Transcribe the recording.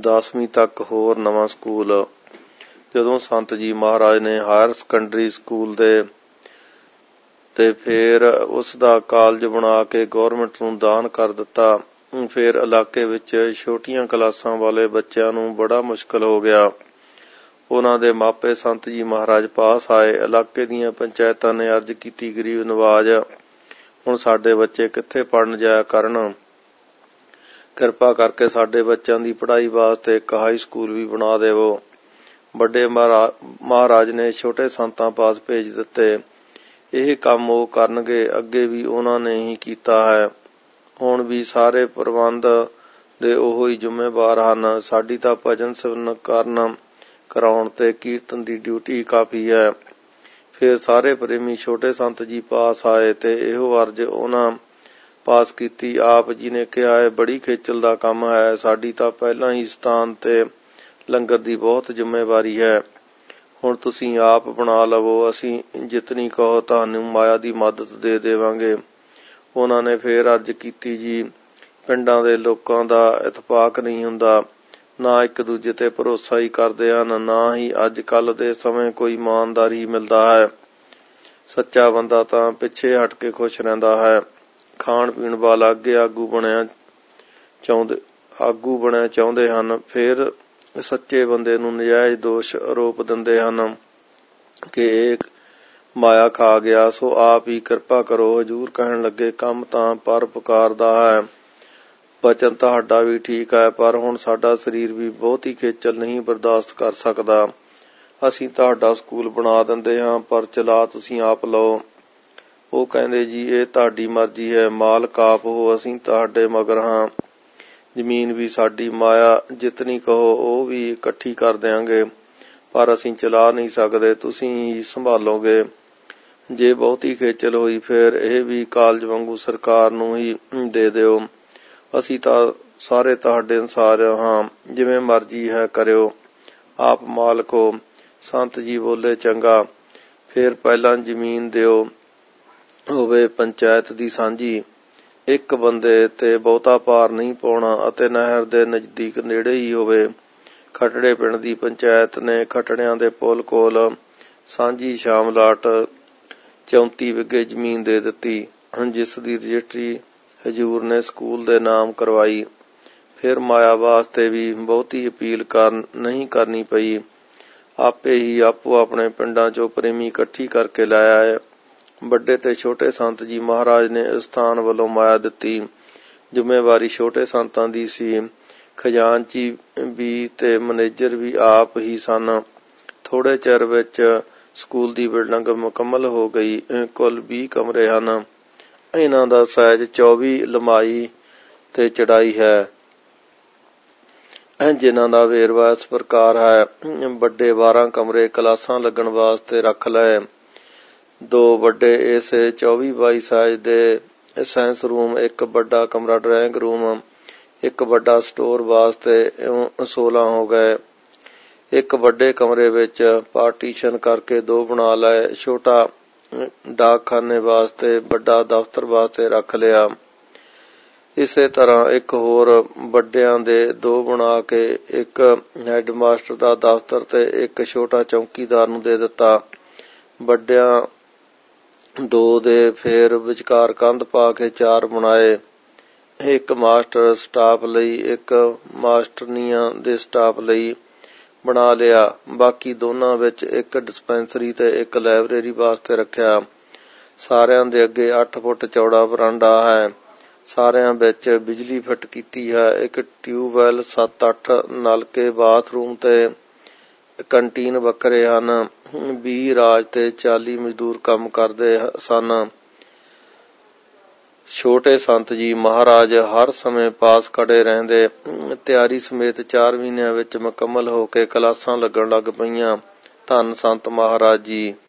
10ਵੀਂ ਤੱਕ ਹੋਰ ਨਵਾਂ ਸਕੂਲ। ਜਦੋਂ ਸੰਤ ਜੀ ਮਹਾਰਾਜ ਨੇ ਹਾਇਰ ਸੈਕੰਡਰੀ ਸਕੂਲ ਤੇ ਫਿਰ ਉਸ ਦਾ ਕਾਲਜ ਬਣਾ ਕੇ ਗੌਰਮੈਂਟ ਨੂੰ ਦਾਨ ਕਰ ਦਿੱਤਾ। ਫਿਰ ਇਲਾਕੇ ਵਿੱਚ ਛੋਟੀਆਂ ਕਲਾਸਾਂ ਵਾਲੇ ਬੱਚਿਆਂ ਨੂੰ ਬੜਾ ਮੁਸ਼ਕਲ ਹੋ ਗਿਆ। ਉਹਨਾਂ ਦੇ ਮਾਪੇ ਸੰਤ ਜੀ ਮਹਾਰਾਜ ਪਾਸ ਆਏ। ਇਲਾਕੇ ਦੀਆਂ ਪੰਚਾਇਤਾਂ ਨੇ ਅਰਜ਼ ਕੀਤੀ, ਗਰੀਬ ਨਵਾਜ ਹੁਣ ਸਾਡੇ ਬੱਚੇ ਕਿੱਥੇ ਪੜ੍ਹਨ ਜਾਇਆ ਕਰਨ, ਕਿਰਪਾ ਕਰਕੇ ਸਾਡੇ ਬੱਚਿਆਂ ਦੀ ਪੜ੍ਹਾਈ ਵਾਸਤੇ ਇੱਕ ਹਾਈ ਸਕੂਲ ਵੀ ਬਣਾ ਦੇਵੋ। ਵੱਡੇ ਮਹਾਰਾਜ ਨੇ ਛੋਟੇ ਸੰਤਾਂ ਪਾਸ ਭੇਜ ਦਿੱਤੇ। ਇਹ ਕੰਮ ਉਹ ਕਰਨਗੇ, ਅੱਗੇ ਵੀ ਉਹਨਾਂ ਨੇ ਹੀ ਕੀਤਾ ਹੈ। ਹੁਣ ਵੀ ਸਾਰੇ ਪ੍ਰਬੰਧ ਦੇ ਉਹੋ ਹੀ ਜ਼ਿੰਮੇਵਾਰ ਹਨ। ਸਾਡੀ ਤਾਂ ਭਜਨ ਸਿਮਰਨ ਕਰਾਉਣ ਤੇ ਕੀਰਤਨ ਦੀ ਡਿਊਟੀ ਕਾਫੀ ਹੈ। ਫਿਰ ਸਾਰੇ ਪ੍ਰੇਮੀ ਛੋਟੇ ਸੰਤ ਜੀ ਪਾਸ ਆਏ ਤੇ ਇਹੋ ਅਰਜ਼ ਉਹਨਾਂ ਪਾਸ ਕੀਤੀ। ਆਪ ਜੀ ਨੇ ਕਿਹਾ, ਇਹ ਬੜੀ ਖੇਚਲ ਦਾ ਕੰਮ ਹੈ। ਸਾਡੀ ਤਾਂ ਪਹਿਲਾਂ ਹੀ ਸਥਾਨ ਤੇ ਲੰਗਰ ਦੀ ਬਹੁਤ ਜ਼ਿੰਮੇਵਾਰੀ ਹੈ। ਹੁਣ ਤੁਸੀਂ ਆਪ ਬਣਾ ਲਵੋ, ਅਸੀਂ ਜਿਤਨੀ ਕਹੋ ਤੁਹਾਨੂੰ ਮਾਇਆ ਦੀ ਮਦਦ ਦੇ ਦੇਵਾਂਗੇ। ਉਹਨਾਂ ਨੇ ਫੇਰ ਅਰਜ਼ ਕੀਤੀ, ਜੀ ਪਿੰਡਾਂ ਦੇ ਲੋਕਾਂ ਦਾ ਇਤਫਾਕ ਨਹੀਂ ਹੁੰਦਾ, ਨਾ ਇੱਕ ਦੂਜੇ ਤੇ ਭਰੋਸਾ ਹੀ ਕਰਦੇ ਹਨ, ਨਾ ਹੀ ਅੱਜ ਕੱਲ੍ਹ ਦੇ ਸਮੇਂ ਕੋਈ ਇਮਾਨਦਾਰ ਹੀ ਮਿਲਦਾ ਹੈ। ਸੱਚਾ ਬੰਦਾ ਤਾਂ ਪਿੱਛੇ ਹਟ ਕੇ ਖੁਸ਼ ਰਹਿੰਦਾ ਹੈ। ਖਾਣ ਪੀਣ ਵਾਲਾ ਅੱਗੇ ਆਗੂ ਬਣਿਆ ਚਾਹੁੰਦੇ ਹਨ, ਫਿਰ ਸੱਚੇ ਬੰਦੇ ਨੂੰ ਨਜਾਇਜ਼ ਦੋਸ਼ ਆਰੋਪ ਦਿੰਦੇ ਹਨ ਕਿ ਇਹ ਮਾਇਆ ਖਾ ਗਿਆ, ਸੋ ਆਪ ਹੀ ਕਿਰਪਾ ਕਰੋ। ਹਜ਼ੂਰ ਕਹਿਣ ਲੱਗੇ, ਕੰਮ ਤਾਂ ਪਰਉਪਕਾਰ ਦਾ ਹੈ, ਬਚਨ ਤੁਹਾਡਾ ਵੀ ਠੀਕ ਹੈ, ਪਰ ਹੁਣ ਸਾਡਾ ਸਰੀਰ ਵੀ ਬਹੁਤੀ ਖੇਚਲ ਨਹੀਂ ਬਰਦਾਸ਼ਤ ਕਰ ਸਕਦਾ। ਅਸੀਂ ਤੁਹਾਡਾ ਸਕੂਲ ਬਣਾ ਦਿੰਦੇ ਹਾਂ, ਪਰ ਚਲਾ ਤੁਸੀਂ ਆਪ ਲਓ। ਉਹ ਕਹਿੰਦੇ, ਜੀ ਇਹ ਤੁਹਾਡੀ ਮਰਜ਼ੀ ਹੈ, ਮਾਲਕ ਆਪ ਹੋ, ਅਸੀਂ ਤੁਹਾਡੇ ਮਗਰ ਹਾਂ। ਜ਼ਮੀਨ ਵੀ ਸਾਡੀ, ਮਾਇਆ ਜਿਤਨੀ ਕਹੋ ਉਹ ਵੀ ਇਕੱਠੀ ਕਰ ਦਿਆਂਗੇ, ਪਰ ਅਸੀਂ ਚਲਾ ਨਹੀਂ ਸਕਦੇ, ਤੁਸੀਂ ਹੀ ਸੰਭਾਲੋਗੇ। ਜੇ ਬਹੁਤੀ ਖੇਚਲ ਹੋਈ ਫਿਰ ਇਹ ਵੀ ਕਾਲਜ ਵਾਂਗੂ ਸਰਕਾਰ ਨੂੰ ਹੀ ਦੇ ਦਿਓ। ਅਸੀਂ ਤਾਂ ਸਾਰੇ ਤੁਹਾਡੇ ਅਨੁਸਾਰ ਹਾਂ, ਜਿਵੇਂ ਮਰਜ਼ੀ ਹੈ ਕਰਿਓ, ਆਪ ਮਾਲਕ ਹੋ। ਸੰਤ ਜੀ ਬੋਲੇ, ਚੰਗਾ, ਫਿਰ ਪਹਿਲਾਂ ਜ਼ਮੀਨ ਦਿਓ ਹੋਵੇ ਪੰਚਾਇਤ ਦੀ ਸਾਂਝੀ, ਇੱਕ ਬੰਦੇ ਤੇ ਬਹੁਤਾ ਭਾਰ ਨਹੀਂ ਪਾਉਣਾ ਅਤੇ ਨਹਿਰ ਦੇ ਨਜ਼ਦੀਕ ਨੇੜੇ ਹੀ ਹੋਵੇ। ਖਟੜੇ ਪਿੰਡ ਦੀ ਪੰਚਾਇਤ ਨੇ ਖਟੜਿਆਂ ਦੇ ਪੁਲ ਕੋਲ ਸਾਂਝੀ ਸ਼ਾਮਲਾਟ 34 ਵਿਗੇ ਜ਼ਮੀਨ ਦੇ ਦਿੱਤੀ, ਜਿਸ ਦੀ ਰਜਿਸਟਰੀ ਹਜ਼ੂਰ ਨੇ ਸਕੂਲ ਦੇ ਨਾਮ ਕਰਵਾਈ। ਫਿਰ ਮਾਇਆ ਵਾਸਤੇ ਵੀ ਬਹੁਤੀ ਅਪੀਲ ਨਹੀਂ ਕਰਨੀ ਪਈ, ਆਪੇ ਹੀ ਆਪੋ ਆਪਣੇ ਪਿੰਡਾਂ ਚੋਂ ਪ੍ਰੇਮੀ ਇਕੱਠੀ ਕਰਕੇ ਲੈ ਆਏ। ਵੱਡੇ ਤੇ ਛੋਟੇ ਸੰਤ ਜੀ ਮਹਾਰਾਜ ਨੇ ਸਥਾਨ ਵੱਲੋਂ ਮਾਇਆ ਦਿੱਤੀ। ਜ਼ਿੰਮੇਵਾਰੀ ਛੋਟੇ ਸੰਤਾਂ ਦੀ ਸੀ। ਖਜ਼ਾਨਚੀ ਵੀ ਤੇ ਮੈਨੇਜਰ ਵੀ ਆਪ ਹੀ ਸਨ। ਥੋੜੇ ਚਿਰ ਵਿੱਚ ਸਕੂਲ ਦੀ ਬਿਲਡਿੰਗ ਮੁਕੰਮਲ ਹੋ ਗਈ। ਕੁੱਲ 20 ਕਮਰੇ ਹਨ। ਇਹਨਾਂ ਦਾ ਸਾਈਜ਼ 24 ਲੰਬਾਈ ਤੇ ਚੌੜਾਈ ਹੈ। ਜਿਨ੍ਹਾਂ ਦਾ ਵੇਰਵਾ ਇਸ ਪ੍ਰਕਾਰ ਹੈ। ਵੱਡੇ 12 ਕਮਰੇ ਕਲਾਸਾਂ ਲੱਗਣ ਵਾਸਤੇ ਰੱਖ ਲਏ। 2 ਵੱਡੇ ਇਸੇ 24x22 ਸਾਈਜ਼ ਦੇ ਸਾਇੰਸ ਰੂਮ, ਇੱਕ ਵੱਡਾ ਕਮਰਾ ਡਰਾਇੰਗ ਰੂਮ, ਇੱਕ ਵੱਡਾ ਸਟੋਰ ਵਾਸਤੇ 16 ਹੋ ਗਏ। ਇੱਕ ਵੱਡੇ ਕਮਰੇ ਵਿੱਚ ਪਾਰਟੀਸ਼ਨ ਕਰਕੇ 2 ਬਣਾ ਲਏ। ਛੋਟਾ ਡਾਕਖਾਨੇ ਵਾਸਤੇ, ਵੱਡਾ ਦਫ਼ਤਰ ਵਾਸਤੇ ਰੱਖ ਲਿਆ। ਇਸੇ ਤਰ੍ਹਾਂ ਇੱਕ ਹੋਰ ਵੱਡਿਆਂ ਦੇ 2 ਬਣਾ ਕੇ ਇੱਕ ਹੈਡਮਾਸਟਰ ਦਾ ਦਫ਼ਤਰ ਤੇ ਇੱਕ ਛੋਟਾ ਚੌਕੀਦਾਰ ਨੂੰ ਦੇ ਦਿੱਤਾ। ਵੱਡਿਆਂ 2 ਦੇ ਫਿਰ ਵਿਚਕਾਰ ਕੰਧ ਪਾ ਕੇ 4 ਬਣਾਏ। ਇੱਕ ਮਾਸਟਰ ਸਟਾਫ ਲਈ, ਇੱਕ ਮਾਸਟਰਨੀਆਂ ਦੇ ਸਟਾਫ ਲਈ ਬਣਾ ਲਿਆ। ਬਾਕੀ ਦੋਨਾਂ ਵਿੱਚ ਇੱਕ ਡਿਸਪੈਂਸਰੀ ਤੇ ਇੱਕ ਲਾਇਬ੍ਰੇਰੀ ਵਾਸਤੇ ਰੱਖਿਆ। ਸਾਰਿਆਂ ਦੇ ਅੱਗੇ 8 ਫੁੱਟ ਚੌੜਾ ਵਰਾਂਡਾ ਹੈ। ਸਾਰਿਆਂ ਵਿੱਚ ਬਿਜਲੀ ਫਿੱਟ ਕੀਤੀ ਹੈ। ਇੱਕ ਟਿਊਬਵੈੱਲ, 7-8 ਨਲਕੇ, ਬਾਥਰੂਮ ਤੇ ਕੰਟੀਨ ਵੱਖਰੇ ਹਨ। 20 ਰਾਜ ਤੇ 40 ਮਜ਼ਦੂਰ ਕੰਮ ਕਰਦੇ ਸਨ। ਛੋਟੇ ਸੰਤ ਜੀ ਮਹਾਰਾਜ ਹਰ ਸਮੇਂ ਪਾਸ ਖੜੇ ਰਹਿੰਦੇ। ਤਿਆਰੀ ਸਮੇਤ 4 ਮਹੀਨਿਆਂ ਵਿੱਚ ਮੁਕੰਮਲ ਹੋ ਕੇ ਕਲਾਸਾਂ ਲੱਗਣ ਲੱਗ ਪਈਆਂ। ਧੰਨ ਸੰਤ ਮਹਾਰਾਜ ਜੀ।